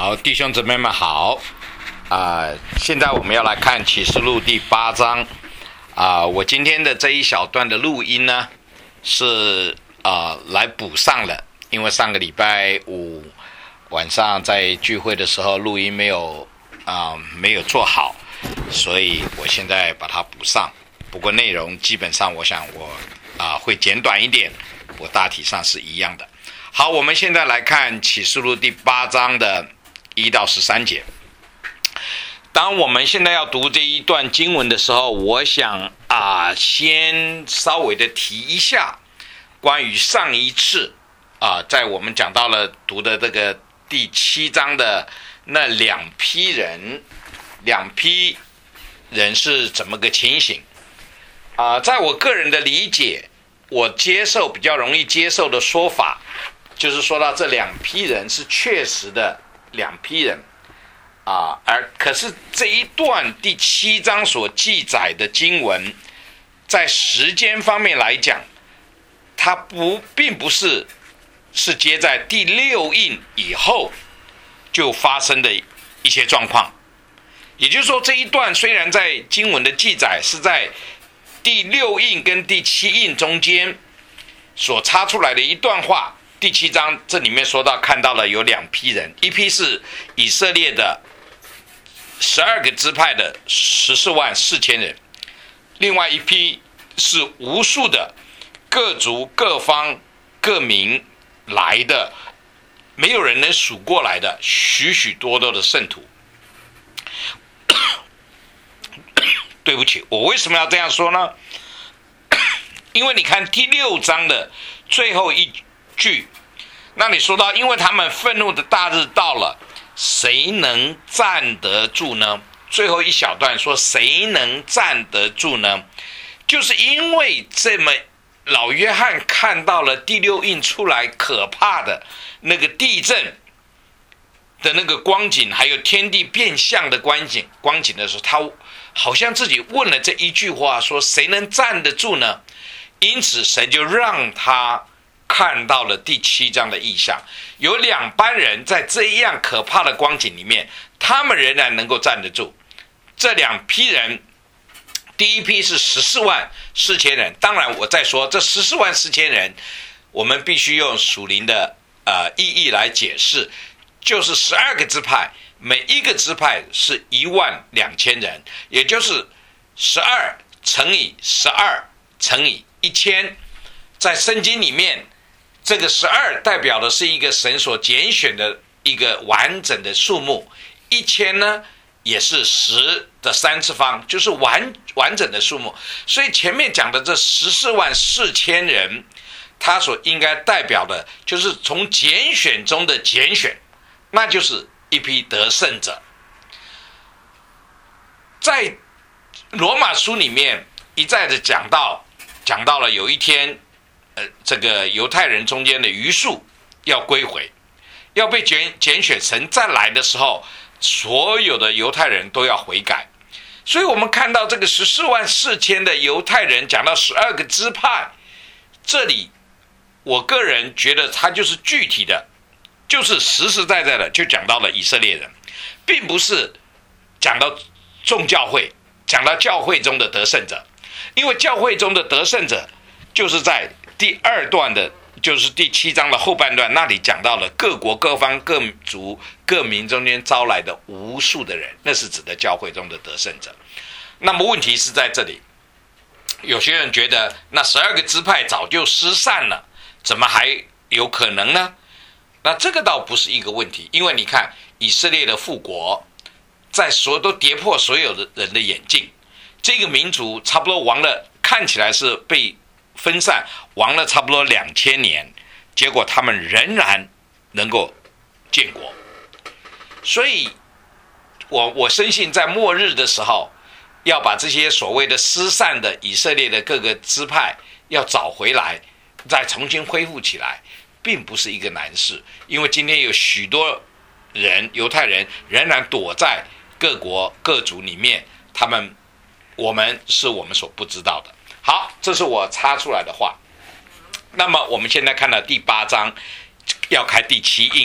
好，弟兄姊妹们好，现在我们要来看启示录第8章，我今天的这一小段的录音呢，是来补上了，因为上个礼拜五晚上在聚会的时候录音没有做好，所以我现在把它补上。不过内容基本上我想我会简短一点，我大体上是一样的。好，我们现在来看启示录第8章的1到13节。当我们现在要读这一段经文的时候，我想先稍微的提一下关于上一次在我们讲到了读的这个第7章的那两批人是怎么个情形在我个人的理解，我比较容易接受的说法，就是说到这两批人是确实的两批人可是这一段第7章所记载的经文，在时间方面来讲，它并不是接在第6印以后就发生的一些状况。也就是说，这一段虽然在经文的记载是在第6印跟第7印中间所插出来的一段话，第7章这里面说到看到了有两批人，一批是以色列的12个支派的14万4千人，另外一批是无数的各族各方各民来的，没有人能数过来的许许多多的圣徒。对不起，我为什么要这样说呢？因为你看第6章的最后一句，那里说到因为他们愤怒的大日到了，谁能站得住呢？最后一小段说谁能站得住呢？就是因为这么老约翰看到了第6印出来可怕的那个地震的那个光景，还有天地变相的光景的时候，他好像自己问了这一句话，说谁能站得住呢？因此神就让他看到了第7章的异象，有两班人在这样可怕的光景里面，他们仍然能够站得住。这两批人，第一批是14万4千人，当然我再说这14万4千人，我们必须用属灵的意义来解释，就是12个支派，每一个支派是12000人，也就是12乘以12乘以1000。在圣经里面，这个12代表的是一个神所拣选的一个完整的数目，1000呢也是10的3次方，就是完整的数目。所以前面讲的这14万4千人，他所应该代表的就是从拣选中的拣选，那就是一批得胜者。在罗马书里面一再的讲到了有一天这个犹太人中间的余数要归回，要被拣选，神再来的时候，所有的犹太人都要悔改。所以我们看到这个14万4千的犹太人，讲到12个支派，这里我个人觉得它就是具体的，就是实实在在的就讲到了以色列人，并不是讲到众教会，讲到教会中的得胜者。因为教会中的得胜者就是在第2段的，就是第7章的后半段，那里讲到了各国各方各族各民中间招来的无数的人，那是指的教会中的得胜者。那么问题是在这里，有些人觉得那12个支派早就失散了，怎么还有可能呢？那这个倒不是一个问题，因为你看以色列的复国，在都跌破所有的人的眼镜，这个民族差不多亡了，看起来是被分散亡了差不多2000年，结果他们仍然能够建国。所以我深信在末日的时候，要把这些所谓的失散的以色列的各个支派要找回来，再重新恢复起来，并不是一个难事。因为今天有许多人，犹太人仍然躲在各国各族里面，我们是我们所不知道的。好，这是我插出来的话。那么我们现在看到第8章要开第7印了。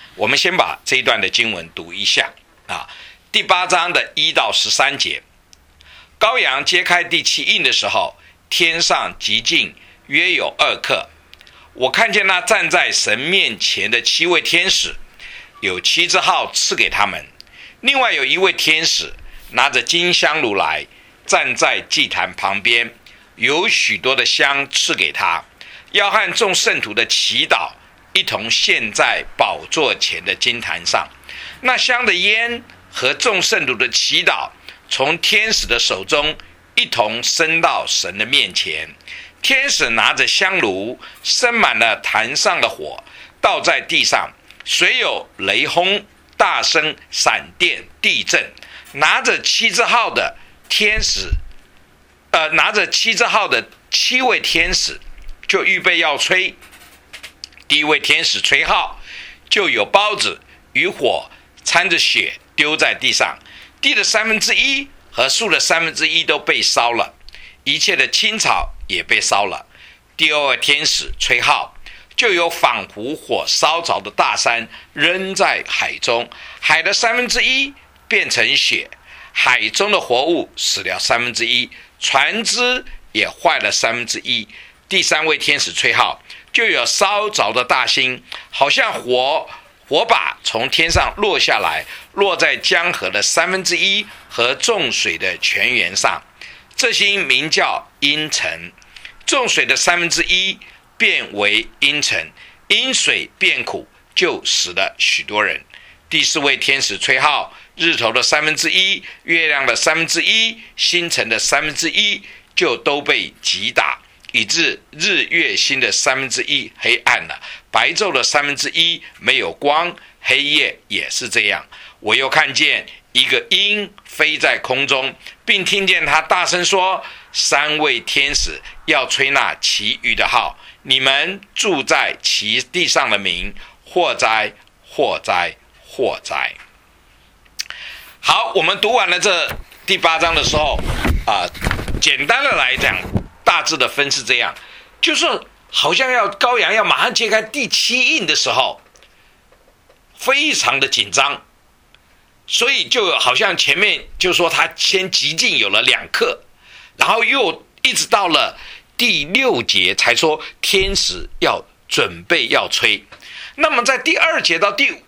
我们先把这一段的经文读一下啊，第8章的1到13节。羔羊揭开第7印的时候，天上极近约有2刻，我看见那站在神面前的7位天使，有7只号赐给他们，另外有1位天使拿着金香炉来，站在祭坛旁边，有许多的香赐给他，要和众圣徒的祈祷一同献在宝座前的金坛上。那香的烟和众圣徒的祈祷从天使的手中一同升到神的面前。天使拿着香炉，升满了坛上的火，倒在地上，随有雷轰、大声、闪电、地震。拿着7只号的天使，拿着7只号的7位天使，就预备要吹。第1位天使吹号，就有包子与火掺着血丢在地上，地的1/3和树的1/3都被烧了，一切的青草也被烧了。第2位天使吹号，就有仿佛火烧着的大山扔在海中，海的1/3变成血，海中的活物死了1/3，船只也坏了1/3。第3位天使吹号，就有烧着的大星，好像火把从天上落下来，落在江河的1/3和众水的泉源上。这星名叫阴沉，众水的1/3变为阴沉，因水变苦，就死了许多人。第4位天使吹号，日头的1/3，月亮的1/3，星辰的1/3，就都被击打，以致日月星的1/3黑暗了，白昼的1/3没有光，黑夜也是这样。我又看见一个鹰飞在空中，并听见他大声说：3位天使要吹那其余的号，你们住在其地上的民，祸哉祸哉祸哉。好，我们读完了这第8章的时候简单的来讲，大致的分是这样，就是好像羔羊要马上揭开第7印的时候，非常的紧张，所以就好像前面就说他先极近有了2刻，然后又一直到了第6节才说天使要准备要吹。那么在第2节到第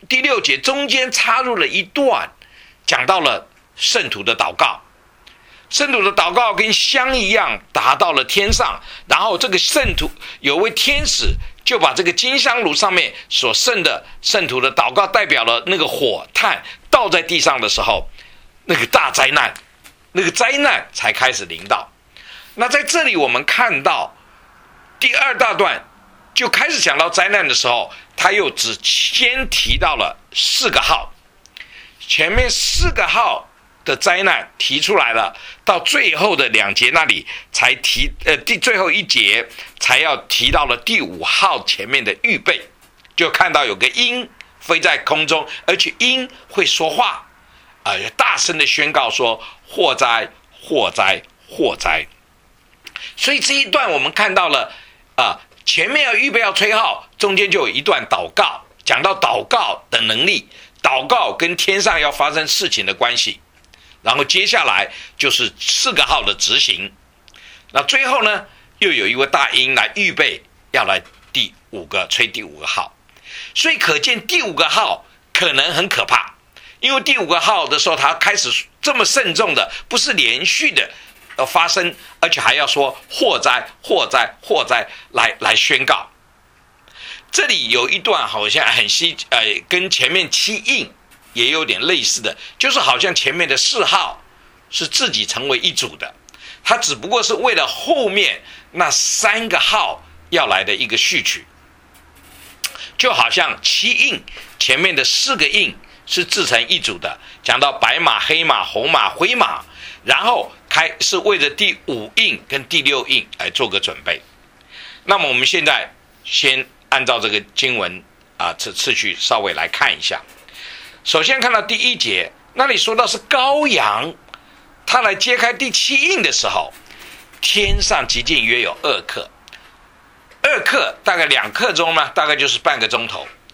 6节中间插入了一段，讲到了圣徒的祷告。圣徒的祷告跟香一样达到了天上，然后这个圣徒有位天使就把这个金香炉上面所剩的圣徒的祷告代表了那个火炭倒在地上的时候，那个大灾难，那个灾难才开始临到。那在这里我们看到第2大段就开始讲到灾难的时候，他又只先提到了4个号，前面4个号的灾难提出来了，到最后的2节那里才提最后1节才要提到了第5号前面的预备，就看到有个鹰飞在空中，而且鹰会说话大声的宣告说祸哉祸哉祸哉。所以这一段我们看到了前面要预备要吹号，中间就有一段祷告，讲到祷告的能力，祷告跟天上要发生事情的关系，然后接下来就是4个号的执行。那最后呢，又有一位大鹰来预备要来吹第5个号。所以可见第5个号可能很可怕，因为第5个号的时候他开始这么慎重的，不是连续的发生，而且还要说祸哉祸哉祸哉来宣告。这里有一段好像跟前面7印也有点类似的，就是好像前面的4号是自己成为一组的，它只不过是为了后面那3个号要来的一个序曲。就好像7印前面的4个印是自成一组的，讲到白马、黑马、红马、灰马，然后是为了第5印跟第6印来做个准备。那么我们现在先按照这个经文次序稍微来看一下。首先看到第1节，那里说到是羔羊他来揭开第7印的时候，天上极近约有2刻，2刻大概2刻钟呢，大概就是半个钟头。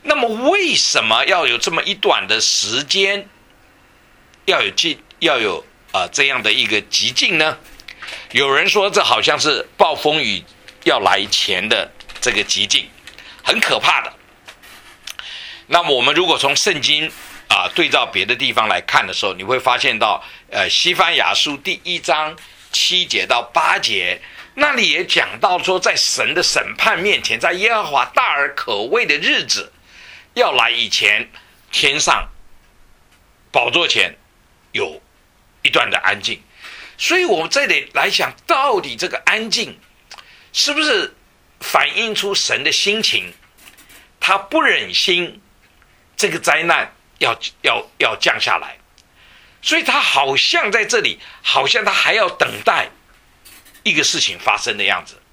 那么为什么要有这么一短的时间，要有这样的一个极境呢？有人说这好像是暴风雨要来前的这个极境，很可怕的。那么我们如果从圣经对照别的地方来看的时候，你会发现到西番雅书第1章7节到8节，那里也讲到说，在神的审判面前，在耶和华大而可畏的日子要来以前，天上宝座前有一段的安静。所以我们这里来想，到底这个安静是不是反映出神的心情？他不忍心这个灾难要降下来，所以他好像在这里，好像他还要等待一个事情发生的样子。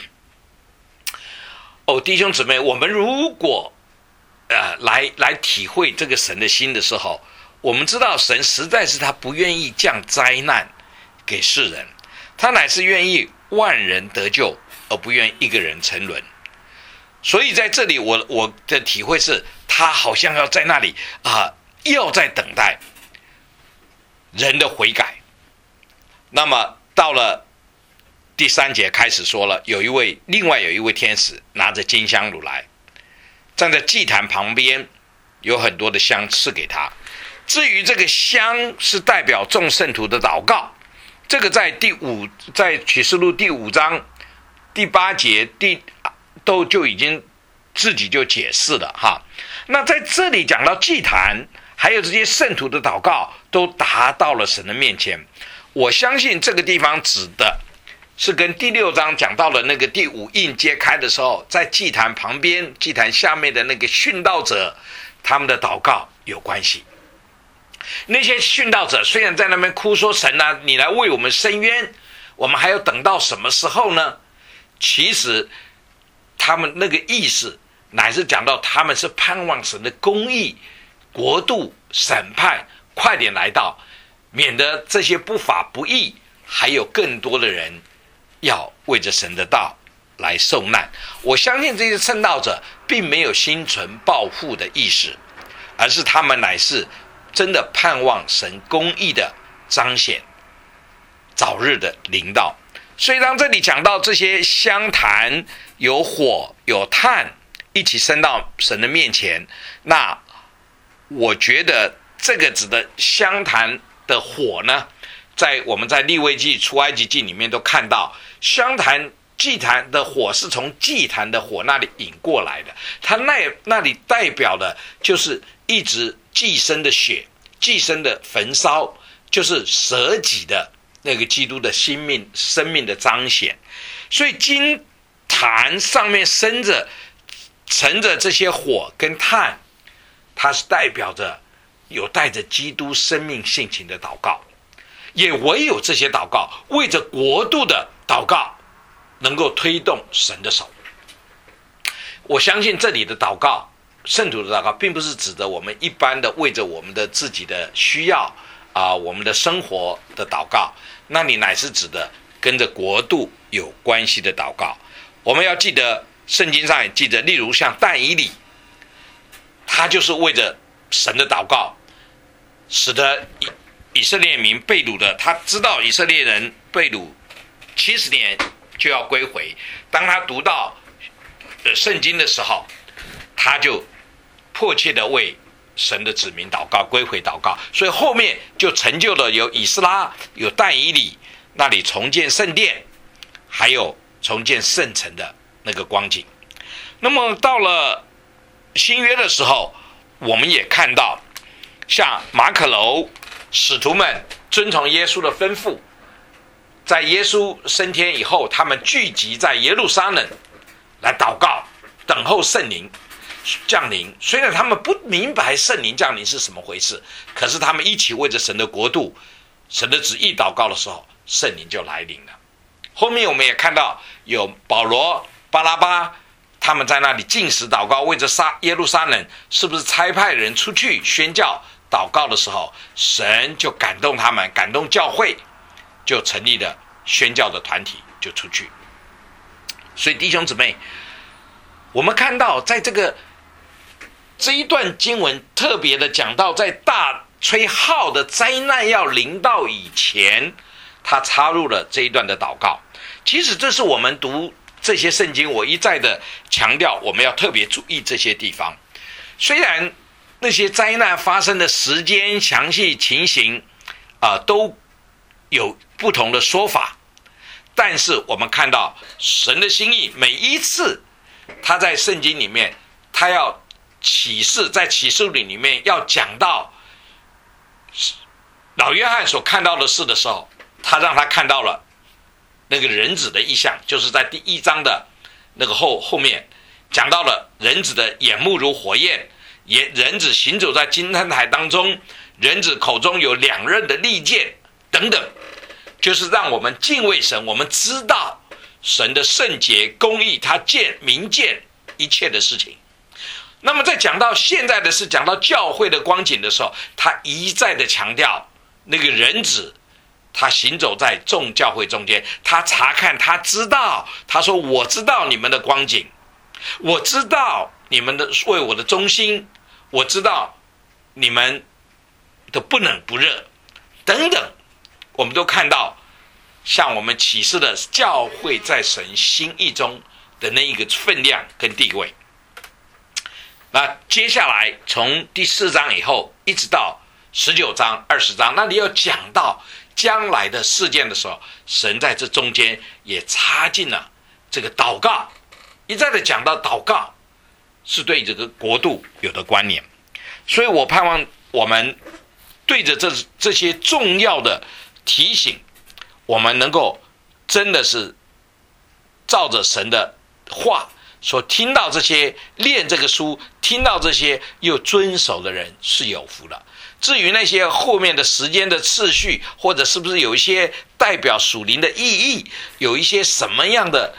弟兄姊妹，我们如果来体会这个神的心的时候，我们知道神实在是他不愿意降灾难给世人，他乃是愿意万人得救，而不愿一个人沉沦。所以在这里我的体会是，他好像要在那里要在等待人的悔改。那么到了第3节开始说了，另外有一位天使拿着金香炉来，站在祭坛旁边，有很多的香赐给他。至于这个香是代表众圣徒的祷告，这个在启示录第5章第8节都就已经自己就解释了哈。那在这里讲到祭坛还有这些圣徒的祷告都达到了神的面前，我相信这个地方指的是跟第6章讲到了那个第5印揭开的时候，在祭坛旁边祭坛下面的那个殉道者他们的祷告有关系。那些殉道者虽然在那边哭说，神啊，你来为我们伸冤，我们还要等到什么时候呢？其实他们那个意思乃是讲到他们是盼望神的公义国度审判快点来到，免得这些不法不义还有更多的人要为着神的道来受难。我相信这些圣道者并没有心存报复的意识，而是他们乃是真的盼望神公义的彰显早日的临到。所以当这里讲到这些香坛有火有炭一起升到神的面前，那我觉得这个指的香坛的火呢，我们在利未记出埃及记里面都看到，香坛祭坛的火是从祭坛的火那里引过来的，它那里代表的就是一直寄生的血，寄生的焚烧，就是舍己的那个基督的生命的彰显。所以金坛上面盛着这些火跟炭，它是代表着有带着基督生命性情的祷告，也唯有这些祷告为着国度的祷告能够推动神的手。我相信这里的祷告，圣徒的祷告，并不是指的我们一般的为着我们的自己的需要我们的生活的祷告，那你乃是指的跟着国度有关系的祷告。我们要记得圣经上也记得，例如像但以理，他就是为着神的祷告，使得以色列民被掳的，他知道以色列人被掳70年就要归回，当他读到圣经的时候，他就迫切的为神的子民祷告，归回祷告，所以后面就成就了有以斯拉，有但以理那里重建圣殿，还有重建圣城的那个光景。那么到了新约的时候，我们也看到像马可楼使徒们遵从耶稣的吩咐，在耶稣升天以后，他们聚集在耶路撒冷来祷告，等候圣灵降临。虽然他们不明白圣灵降临是什么回事，可是他们一起为着神的国度神的旨意祷告的时候，圣灵就来临了。后面我们也看到有保罗巴拉巴他们在那里禁食祷告，为着耶路撒冷是不是差派人出去宣教祷告的时候，神就感动他们，感动教会，就成立了宣教的团体，就出去。所以弟兄姊妹，我们看到在这个这一段经文特别的讲到，在大吹号的灾难要临到以前，他插入了这一段的祷告。其实这是我们读这些圣经，我一再的强调，我们要特别注意这些地方。虽然那些灾难发生的时间、详细情形都有不同的说法，但是我们看到神的心意，每一次他在圣经里面，他要启示，在启示录里面要讲到老约翰所看到的事的时候，他让他看到了那个人子的意象，就是在第1章的那个后面讲到了人子的眼目如火焰，人子行走在金灯台当中，人子口中有2刃的利剑等等，就是让我们敬畏神，我们知道神的圣洁公义，他明见一切的事情。那么在讲到现在的事，讲到教会的光景的时候，他一再的强调那个人子他行走在众教会中间，他查看，他知道，他说我知道你们的光景，我知道你们的为我的忠心，我知道你们的不冷不热等等，我们都看到向我们启示的教会在神心意中的那一个分量跟地位。那接下来从第4章以后一直到19章20章，那你要讲到将来的事件的时候，神在这中间也插进了这个祷告，一再的讲到祷告是对这个国度有的关联。所以我盼望我们对着这些重要的提醒，我们能够真的是照着神的话所听到这些，念这个书，听到这些又遵守的人是有福的。至于那些后面的时间的次序，或者是不是有一些代表属灵的意义，有一些什么样的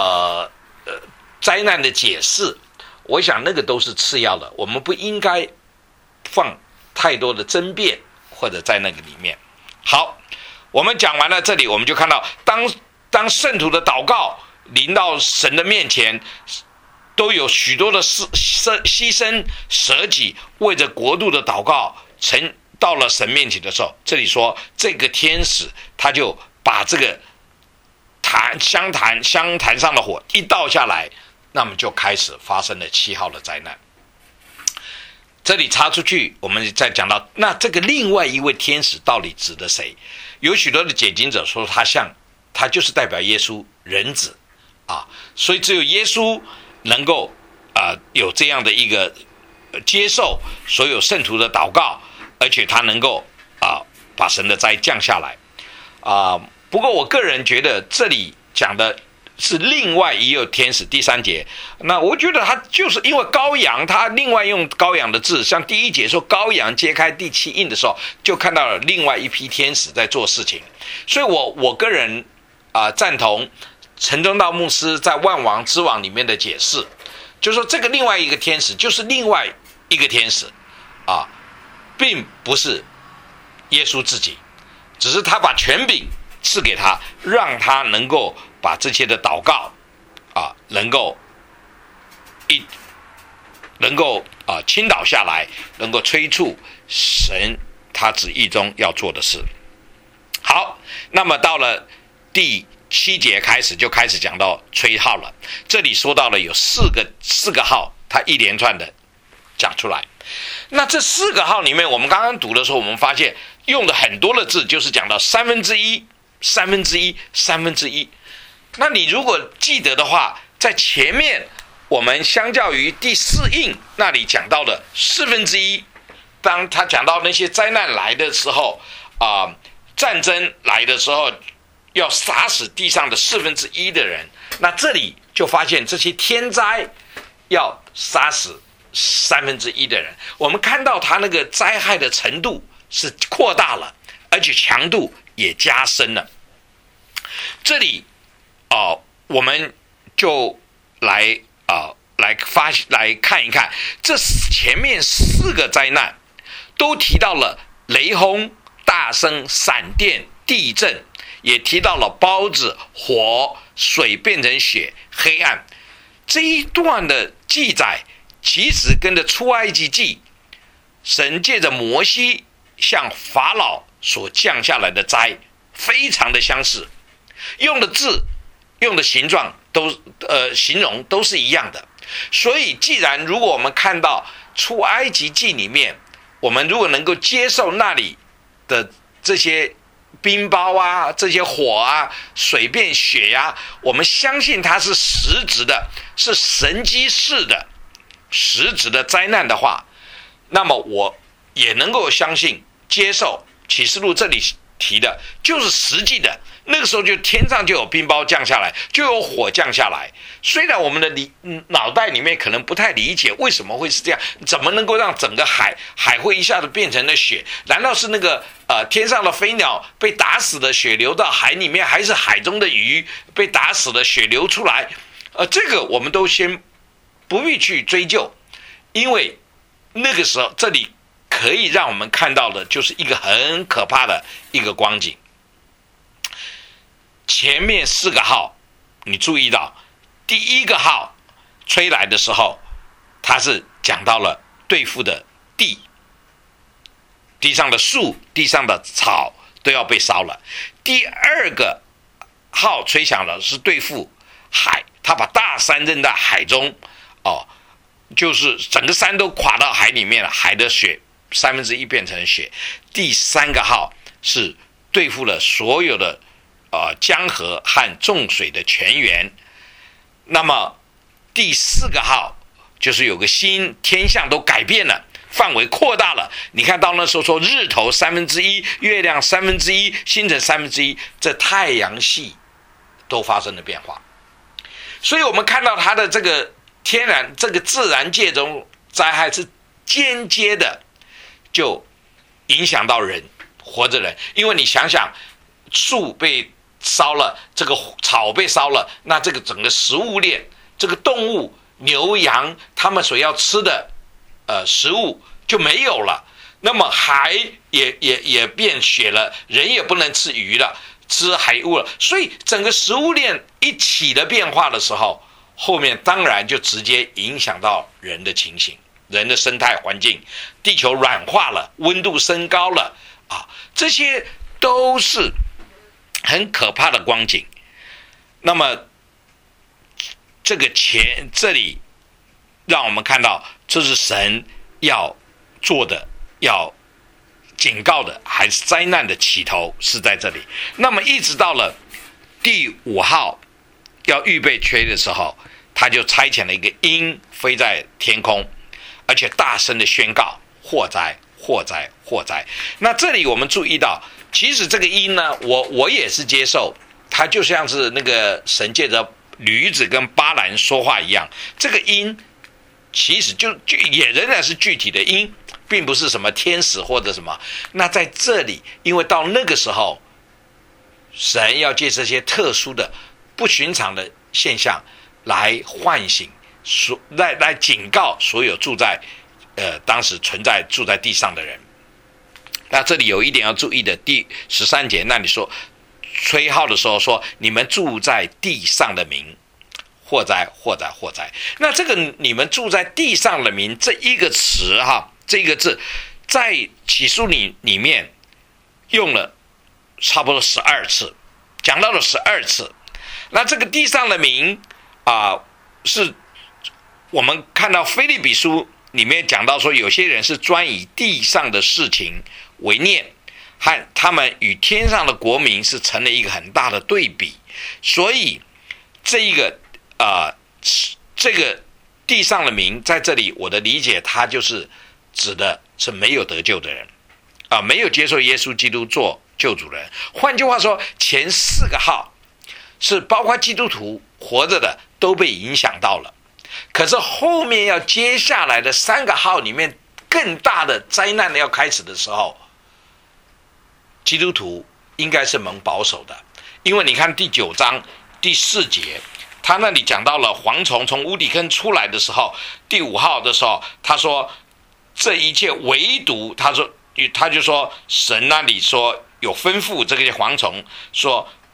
灾难的解释，我想那个都是次要的，我们不应该放太多的争辩或者在那个里面。好，我们讲完了这里，我们就看到当圣徒的祷告临到神的面前，都有许多的牺牲舍己，为着国度的祷告到了神面前的时候，这里说这个天使他就把这个香坛上的火一倒下来，那么就开始发生了7号的灾难。这里插出去，我们再讲到那这个另外一位天使到底指的谁？有许多的解经者说他就是代表耶稣人子所以只有耶稣能够有这样的一个接受所有圣徒的祷告，而且他能够把神的灾降下来不过我个人觉得这里讲的是另外一个天使，第3节，那我觉得他就是因为羔羊，他另外用羔羊的字，像第1节说羔羊揭开第7印的时候，就看到了另外一批天使在做事情。所以我个人赞同陈忠道牧师在万王之王里面的解释，就是说这个另外一个天使就是另外一个天使并不是耶稣自己，只是他把权柄赐给他，让他能够把这些的祷告能够倾倒下来，能够催促神他旨意中要做的事。好，那么到了第7节开始就开始讲到吹号了。这里说到了有四个号，他一连串的讲出来。那这4个号里面，我们刚刚读的时候，我们发现用了很多的字，就是讲到1/3、1/3、1/3。那你如果记得的话，在前面我们相较于第4印那里讲到的1/4，当他讲到那些灾难来的时候战争来的时候要杀死地上的1/4的人，那这里就发现这些天灾要杀死1/3的人。我们看到他那个灾害的程度是扩大了，而且强度也加深了。这里我们就来看一看，这前面4个灾难都提到了雷轰、大声、闪电、地震，也提到了雹子、火、水变成血、黑暗。这一段的记载其实跟着出埃及记，神借着摩西向法老所降下来的灾非常的相似，用的字、用的形状形容都是一样的。所以既然如果我们看到出埃及记里面，我们如果能够接受那里的这些冰雹啊，这些火啊，水变血啊，我们相信它是实质的，是神迹式的实质的灾难的话，那么我也能够相信接受启示录这里提的就是实际的。那个时候就天上就有冰雹降下来，就有火降下来。虽然我们的脑袋里面可能不太理解为什么会是这样，怎么能够让整个海会一下子变成了血？难道是那个天上的飞鸟被打死的血流到海里面，还是海中的鱼被打死的血流出来？这个我们都先不必去追究，因为那个时候这里可以让我们看到的就是一个很可怕的一个光景。前面4个号，你注意到第1个号吹来的时候，它是讲到了对付的地上的树、地上的草都要被烧了。第2个号吹响了，是对付海，他把大山扔到海中，就是整个山都垮到海里面了，海的血1/3变成血。第3个号是对付了所有的江河和众水的泉源。那么第4个号就是有个星，天象都改变了，范围扩大了。你看到那时候说日头1/3，月亮1/3，星辰1/3，这太阳系都发生了变化。所以我们看到它的这个天然这个自然界中灾害是间接的就影响到人，活着人。因为你想想，树被烧了，这个草被烧了，那这个整个食物链，这个动物牛羊他们所要吃的食物就没有了，那么海也变血了，人也不能吃鱼了，吃海物了。所以整个食物链一起的变化的时候，后面当然就直接影响到人的情形，人的生态环境，地球软化了，温度升高了这些都是很可怕的光景。那么这里让我们看到，这是神要做的，要警告的，还是灾难的起头是在这里。那么一直到了第5号要预备吹的时候，他就差遣了一个鹰飞在天空，而且大声的宣告祸灾祸灾祸灾。那这里我们注意到，其实这个鹰呢，我也是接受，它就像是那个神借着驴子跟巴兰说话一样。这个鹰其实就也仍然是具体的鹰，并不是什么天使或者什么。那在这里，因为到那个时候，神要借这些特殊的不寻常的现象来唤醒来警告所有当时住在地上的人。那这里有一点要注意的，第13节那里说吹号的时候说，你们住在地上的民，祸灾祸灾祸灾。那这个你们住在地上的民这一个词这个字在启示里面用了差不多12次，讲到了12次。那这个地上的民是我们看到腓立比书里面讲到说，有些人是专以地上的事情为念，和他们与天上的国民是成了一个很大的对比。所以这个地上的民在这里，我的理解它就是指的是没有得救的人没有接受耶稣基督做救主的人。换句话说，前4个号是包括基督徒活着的都被影响到了，可是后面要接下来的3个号里面更大的灾难要开始的时候，基督徒应该是蒙保守的。因为你看第9章第4节，他那里讲到了蝗虫从无底坑出来的时候，第5号的时候他说这一切唯独他就说神那里说有吩咐这些蝗虫说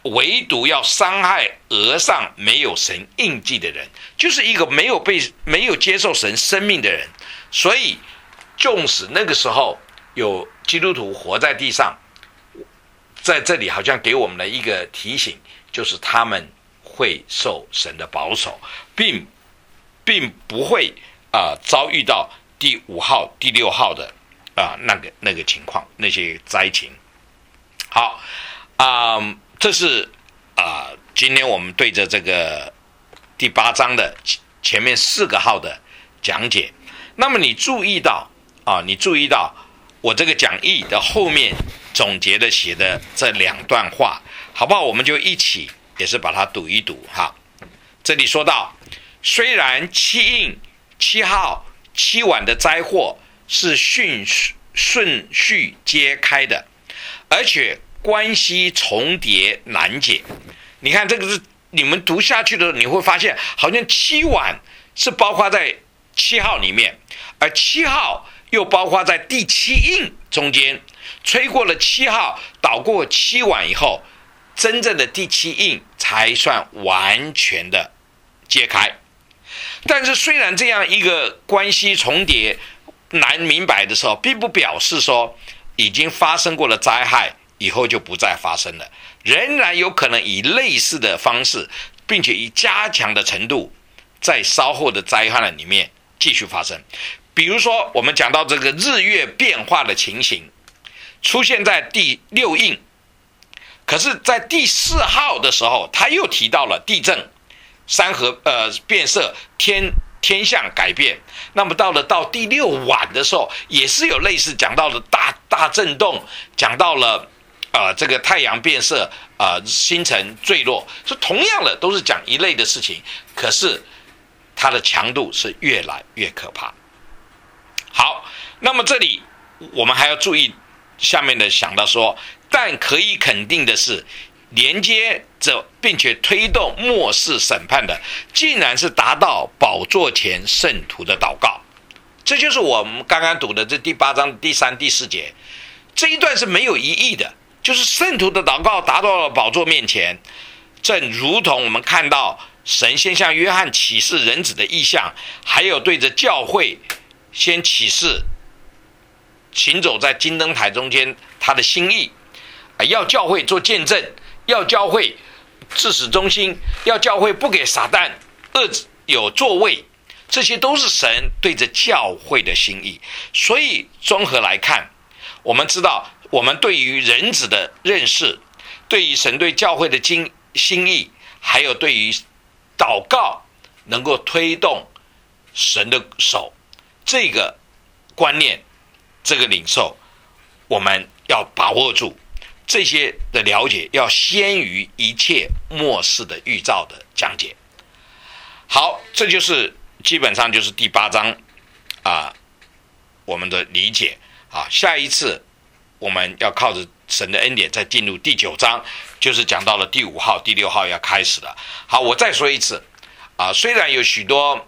唯独要伤害额上没有神印记的人，就是一个没有接受神生命的人。所以纵使那个时候有基督徒活在地上，在这里好像给我们的一个提醒，就是他们会受神的保守，并不会遭遇到第5号、第6号的那个情况，那些灾情。好这是今天我们对着这个第8章的前面4个号的讲解。那么你注意到我这个讲义的后面总结的写的这2段话，好不好？我们就一起也是把它读一读哈。这里说到，虽然7印、7号、7碗的灾祸是顺序揭开的，而且关系重叠难解。你看这个是你们读下去的时候，你会发现好像7碗是包括在7号里面，而7号又包括在第7印中间。吹过了7号，倒过7碗以后，真正的第7印才算完全的揭开。但是虽然这样一个关系重叠难明白的时候，并不表示说已经发生过的灾害以后就不再发生了，仍然有可能以类似的方式，并且以加强的程度，在稍后的灾害里面继续发生。比如说我们讲到这个日月变化的情形出现在第6印，可是在第4号的时候他又提到了地震、山河变色、天象改变。那么到第6晚的时候也是有类似讲到了大震动，讲到了这个太阳变色，星辰坠落，是同样的都是讲一类的事情，可是它的强度是越来越可怕。好，那么这里我们还要注意下面的想到说，但可以肯定的是，连接着并且推动末世审判的，竟然是达到宝座前圣徒的祷告。这就是我们刚刚读的这第8章第3、第4节，这一段是没有异议的，就是圣徒的祷告达到了宝座面前，正如同我们看到神先向约翰启示人子的意象，还有对着教会先启示行走在金灯台中间他的心意，要教会做见证，要教会至死忠心，要教会不给撒旦恶有座位，这些都是神对着教会的心意。所以综合来看，我们知道我们对于人子的认识，对于神对教会的心意，还有对于祷告能够推动神的手，这个观念，这个领受，我们要把握住。这些的了解要先于一切末世的预兆的讲解。好，这就是基本上就是第8章我们的理解下一次我们要靠着神的恩典再进入第9章，就是讲到了第5号、第6号要开始了。好，我再说一次虽然有许多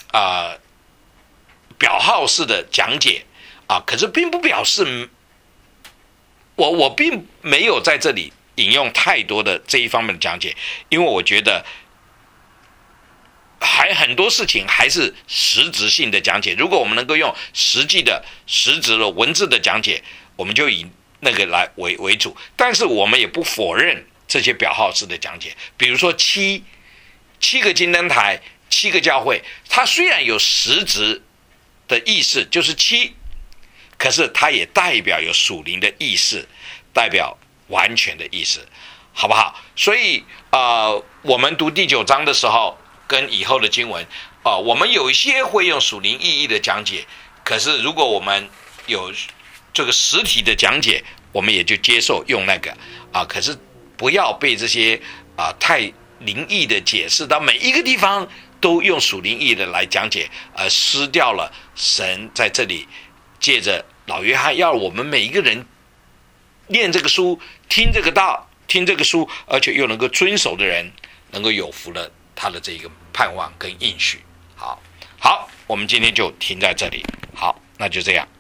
表号式的讲解可是并不表示我并没有在这里引用太多的这一方面的讲解，因为我觉得还很多事情还是实质性的讲解。如果我们能够用实际的实质的文字的讲解，我们就以那个来为主。但是我们也不否认这些表号式的讲解，比如说七个金灯台、7个教会，它虽然有实质的意思，就是7，可是它也代表有属灵的意思，代表完全的意思，好不好？所以我们读第9章的时候跟以后的经文我们有一些会用属灵意义的讲解，可是如果我们有这个实体的讲解，我们也就接受用那个可是不要被这些太灵异的解释到每一个地方都用属灵意义的来讲解，而失掉了神在这里借着老约翰要我们每一个人念这个书、听这个道、听这个书，而且又能够遵守的人，能够有福了他的这个盼望跟应许。好，我们今天就停在这里。好，那就这样。